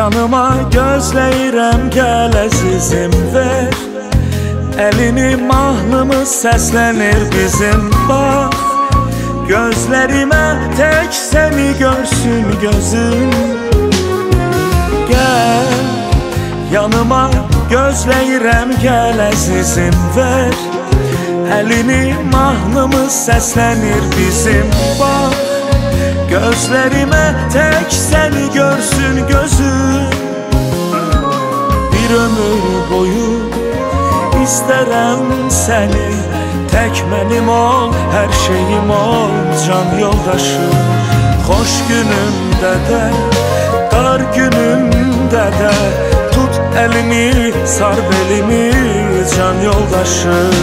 Yanıma gözləyirəm gəl əzizim ver Əlini mahnımız səslənir bizim bax Gözlərimə tək səni görsün gözüm Gəl yanıma gözləyirəm gəl əzizim ver Əlini mahnımız səslənir bizim bax Gözlərimə tək səni görsün gözüm Bir ömür boyu istərəm səni Tək mənim ol, hər şeyim ol, can yoldaşım Xoş günümdə də, dar günümdə də Tut əlimi, sar belimi, can yoldaşım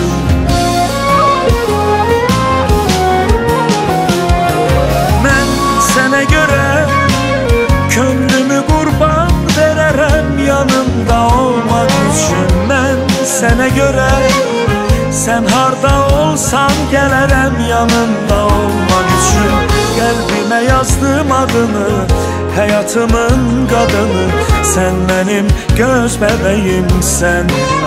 Sənə görə könlümü qurban verərəm yanımda olmaq üçün Mən sənə görə sən harda olsan gələrəm yanımda olmaq üçün Qəlbimə yazdım adını, həyatımın qadını Sən mənim göz bəbəyimsən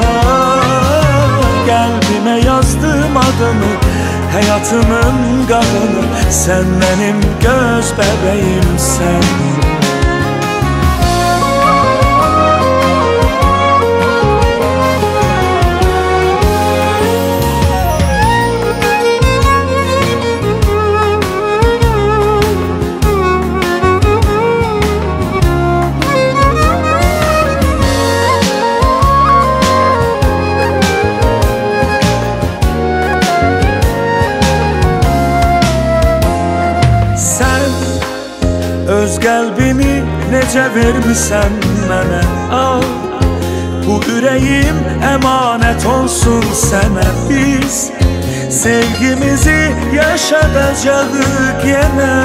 Qəlbimə yazdım adını Həyatımın qadını Sən mənim göz bəbəyimsən Öz qəlbini necə vermisən mənə al Bu ürəyim əmanət olsun sənə biz Sevgimizi yaşadacağıq yenə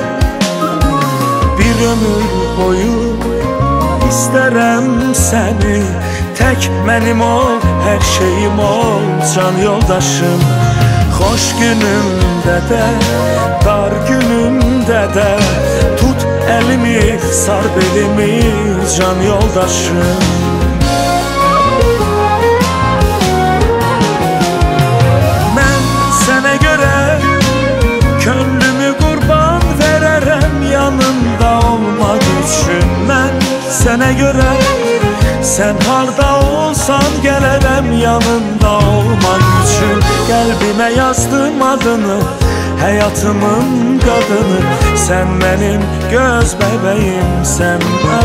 Bir ömür boyu istərəm səni Tək mənim ol, hər şeyim ol, can yoldaşım Xoş günümdə də, dar günümdə də Tut əlimi, sar belimi, can yoldaşım Mən sənə görə könlümü qurban verərəm yanımda olmaq üçün Mən sənə görə sən harda olsan gələrəm yanımda olmaq üçün Qəlbimə yazdım adını Həyatımın qadını Sən mənim göz bəbəyimsən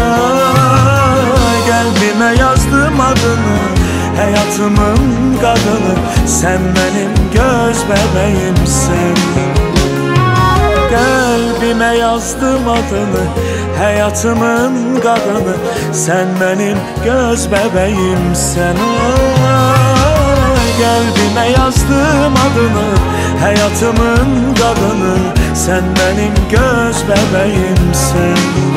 Qəlbimə yazdım adını Həyatımın qadını Sən mənim göz bəbəyimsən Qəlbimə yazdım adını Həyatımın qadını Sən mənim göz bəbəyimsən Qəlbimə yazdım adını Həyatımın qadını Sən mənim göz bəbəyimsən